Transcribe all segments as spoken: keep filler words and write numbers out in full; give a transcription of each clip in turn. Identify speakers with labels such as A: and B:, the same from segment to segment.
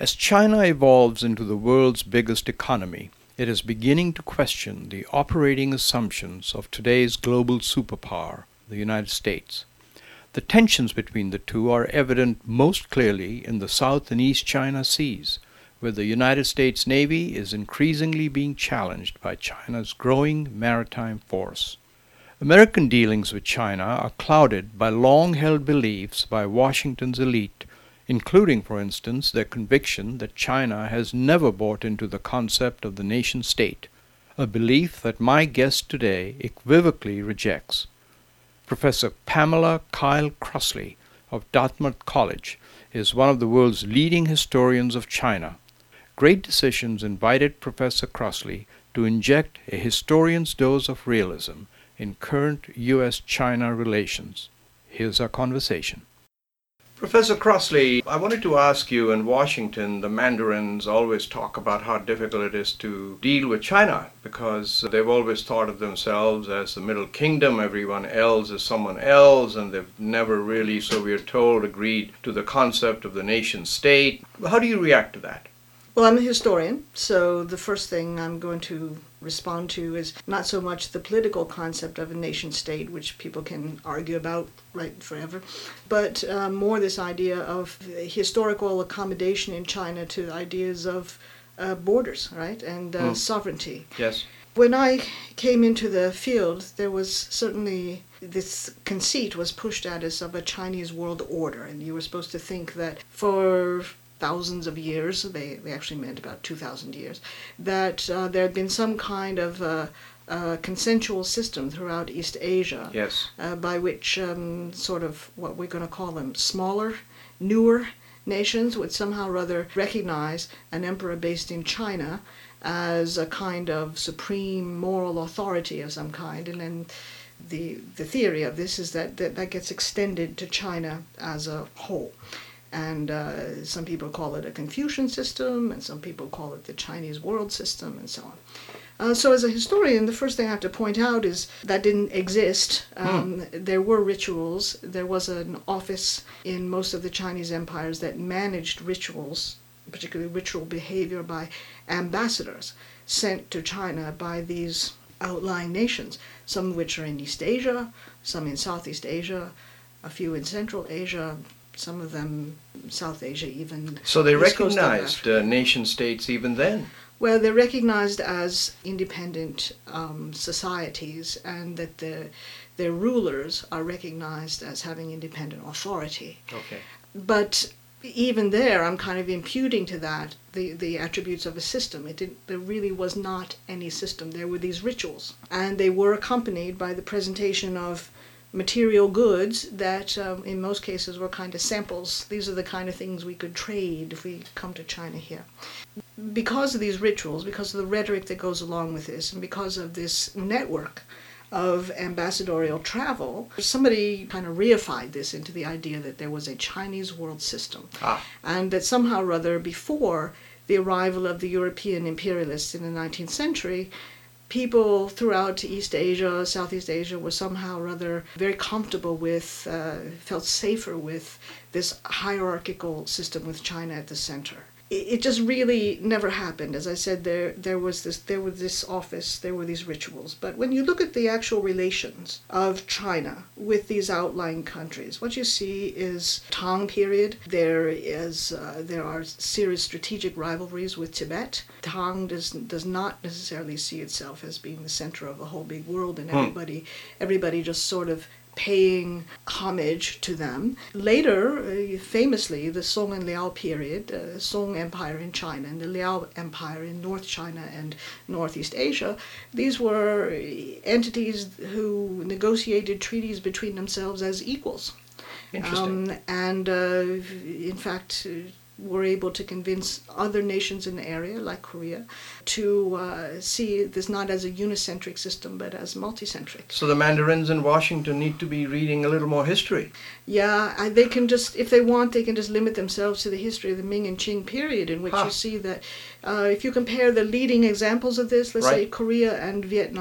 A: As China evolves into the world's biggest economy, it is beginning to question the operating assumptions of today's global superpower, the United States. The tensions between the two are evident most clearly in the South and East China Seas, where the United States Navy is increasingly being challenged by China's growing maritime force. American dealings with China are clouded by long-held beliefs by Washington's elite, including, for instance, their conviction that China has never bought into the concept of the nation-state, a belief that my guest today equivocally rejects. Professor Pamela Kyle Crossley of Dartmouth College is one of the world's leading historians of China. Great Decisions invited Professor Crossley to inject a historian's dose of realism in current U S China relations. Here's our conversation. Professor Crossley, I wanted to ask you, in Washington, the Mandarins always talk about how difficult it is to deal with China because they've always thought of themselves as the Middle Kingdom, everyone else is someone else, and they've never really, so we're told, agreed to the concept of the nation state. How do you react to that?
B: Well, I'm a historian, so the first thing I'm going to respond to is not so much the political concept of a nation state, which people can argue about right forever, but uh, more this idea of historical accommodation in China to ideas of uh, borders, right, and uh, mm. sovereignty.
A: Yes.
B: When I came into the field, there was certainly this conceit was pushed at us of a Chinese world order, and you were supposed to think that for thousands of years, they, they actually meant about two thousand years, that uh, there had been some kind of uh, uh, consensual system throughout East Asia,
A: yes,
B: uh, by which um, sort of what we're going to call them smaller, newer nations would somehow or other recognize an emperor based in China as a kind of supreme moral authority of some kind, and then the the theory of this is that that, that gets extended to China as a whole. And uh, some people call it a Confucian system, and some people call it the Chinese world system, and so on. Uh, so as a historian, the first thing I have to point out is that didn't exist. Um, hmm. There were rituals. There was an office in most of the Chinese empires that managed rituals, particularly ritual behavior by ambassadors sent to China by these outlying nations, some of which are in East Asia, some in Southeast Asia, a few in Central Asia, some of them South Asia even.
A: So they recognized uh, nation states even then?
B: Well, they're recognized as independent um, societies, and that the, their rulers are recognized as having independent authority.
A: Okay.
B: But even there, I'm kind of imputing to that the, the attributes of a system. It didn't, there really was not any system. There were these rituals, and they were accompanied by the presentation of material goods that um, in most cases were kind of samples. These are the kind of things we could trade if we come to China here. Because of these rituals, because of the rhetoric that goes along with this, and because of this network of ambassadorial travel, somebody kind of reified this into the idea that there was a Chinese world system. Ah. And that somehow or other, before the arrival of the European imperialists in the nineteenth century, people throughout East Asia, Southeast Asia, were somehow or other very comfortable with, uh, felt safer with this hierarchical system with China at the center. It, it just really never happened. As I said, there there was this there was this office, there were these rituals. But when you look at the actual relations of China with these outlying countries, what you see is Tang period. There is uh, there are serious strategic rivalries with Tibet. Tang does does not necessarily see itself as being the center of the whole big world, and everybody hmm. everybody just sort of paying homage to them. Later, uh, famously, the Song and Liao period, uh, Song Empire in China and the Liao Empire in North China and Northeast Asia, these were entities who negotiated treaties between themselves as equals.
A: Interesting.
B: Um, and uh, in fact, uh, were able to convince other nations in the area, like Korea, to uh, see this not as a unicentric system, but as multicentric.
A: So the Mandarins in Washington need to be reading a little more history.
B: Yeah, I, they can just, if they want, they can just limit themselves to the history of the Ming and Qing period, in which huh. you see that uh, if you compare the leading examples of this, let's
A: right.
B: say Korea and Vietnam, are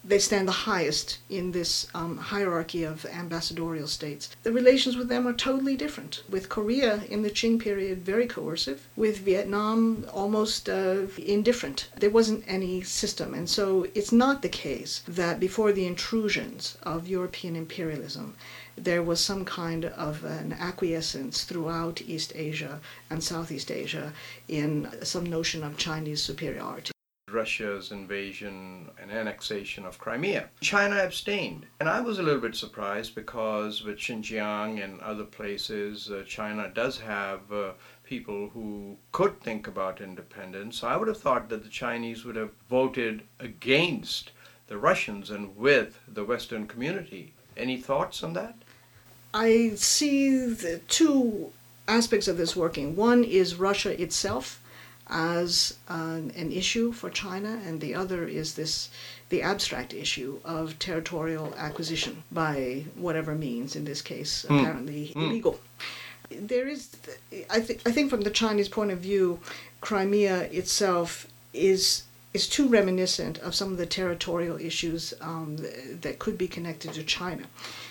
B: they stand the highest in this um, hierarchy of ambassadorial states. The relations with them are totally different. With Korea in the Qing period, very coercive. With Vietnam, almost uh, indifferent. There wasn't any system. And so it's not the case that before the intrusions of European imperialism, there was some kind of an acquiescence throughout East Asia and Southeast Asia in some notion of Chinese superiority.
A: Russia's invasion and annexation of Crimea. China abstained. And I was a little bit surprised because with Xinjiang and other places, uh, China does have uh, people who could think about independence. I would have thought that the Chinese would have voted against the Russians and with the Western community. Any thoughts on that?
B: I see the two aspects of this working. One is Russia itself as an, an issue for China, and the other is this the abstract issue of territorial acquisition by whatever means, in this case mm. apparently mm. illegal. There is, I, th- I think from the Chinese point of view, Crimea itself is is too reminiscent of some of the territorial issues um, that could be connected to China.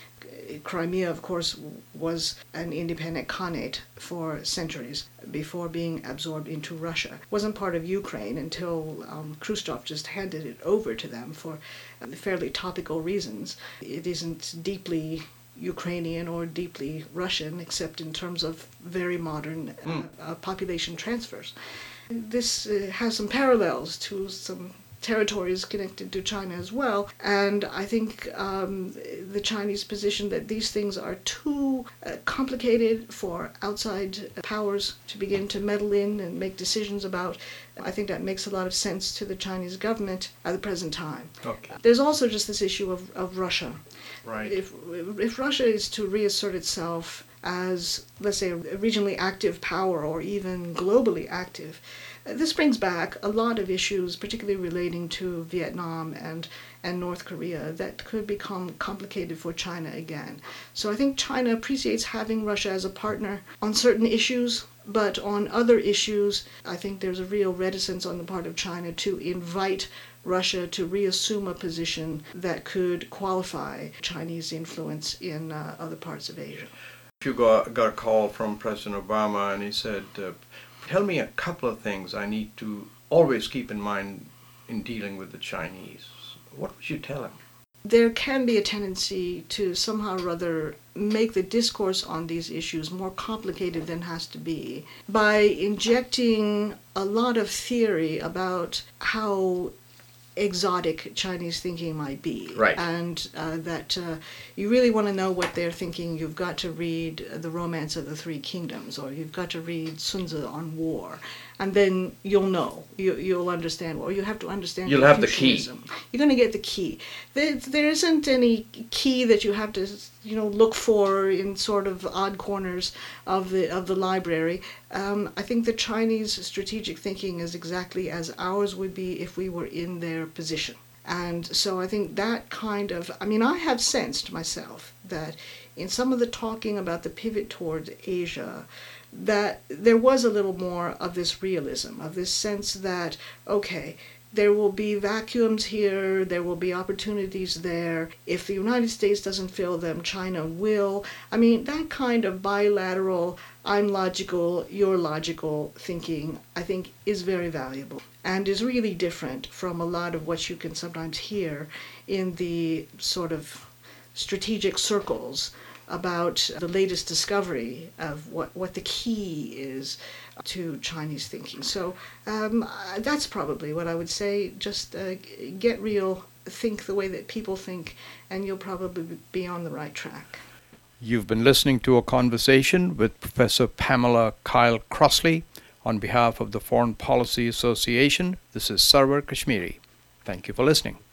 B: Crimea, of course, was an independent khanate for centuries before being absorbed into Russia. It wasn't part of Ukraine until um, Khrushchev just handed it over to them for fairly topical reasons. It isn't deeply Ukrainian or deeply Russian, except in terms of very modern uh, mm. uh, population transfers. This uh, has some parallels to some territories connected to China as well, and I think um, the Chinese position that these things are too uh, complicated for outside powers to begin to meddle in and make decisions about. I think that makes a lot of sense to the Chinese government at the present time.
A: Okay.
B: There's also just this issue of, of Russia.
A: Right.
B: If, if Russia is to reassert itself as, let's say, a regionally active power or even globally active, this brings back a lot of issues, particularly relating to Vietnam and, and North Korea, that could become complicated for China again. So I think China appreciates having Russia as a partner on certain issues, but on other issues, I think there's a real reticence on the part of China to invite Russia to reassume a position that could qualify Chinese influence in uh, other parts of Asia.
A: You got, got a call from President Obama and he said, uh, tell me a couple of things I need to always keep in mind in dealing with the Chinese. What would you tell him?
B: There can be a tendency to somehow or other make the discourse on these issues more complicated than has to be by injecting a lot of theory about how exotic Chinese thinking might be.
A: Right.
B: And uh, that uh, you really want to know what they're thinking, you've got to read The Romance of the Three Kingdoms, or you've got to read Sun Tzu on war. And then you'll know, you, you'll understand, or you have to understand
A: You'll have the key.
B: You're going to get the key. There, there isn't any key that you have to, you know, look for in sort of odd corners of the of the library. Um, I think the Chinese strategic thinking is exactly as ours would be if we were in their position. And so I think that kind of, I mean, I have sensed myself that in some of the talking about the pivot towards Asia, that there was a little more of this realism, of this sense that, okay, there will be vacuums here, there will be opportunities there. If the United States doesn't fill them, China will. I mean, that kind of bilateral, I'm logical, you're logical thinking, I think is very valuable and is really different from a lot of what you can sometimes hear in the sort of strategic circles about the latest discovery of what, what the key is to Chinese thinking. So um, that's probably what I would say. Just uh, get real, think the way that people think, and you'll probably be on the right track.
A: You've been listening to a conversation with Professor Pamela Kyle Crossley on behalf of the Foreign Policy Association. This is Sarwar Kashmiri. Thank you for listening.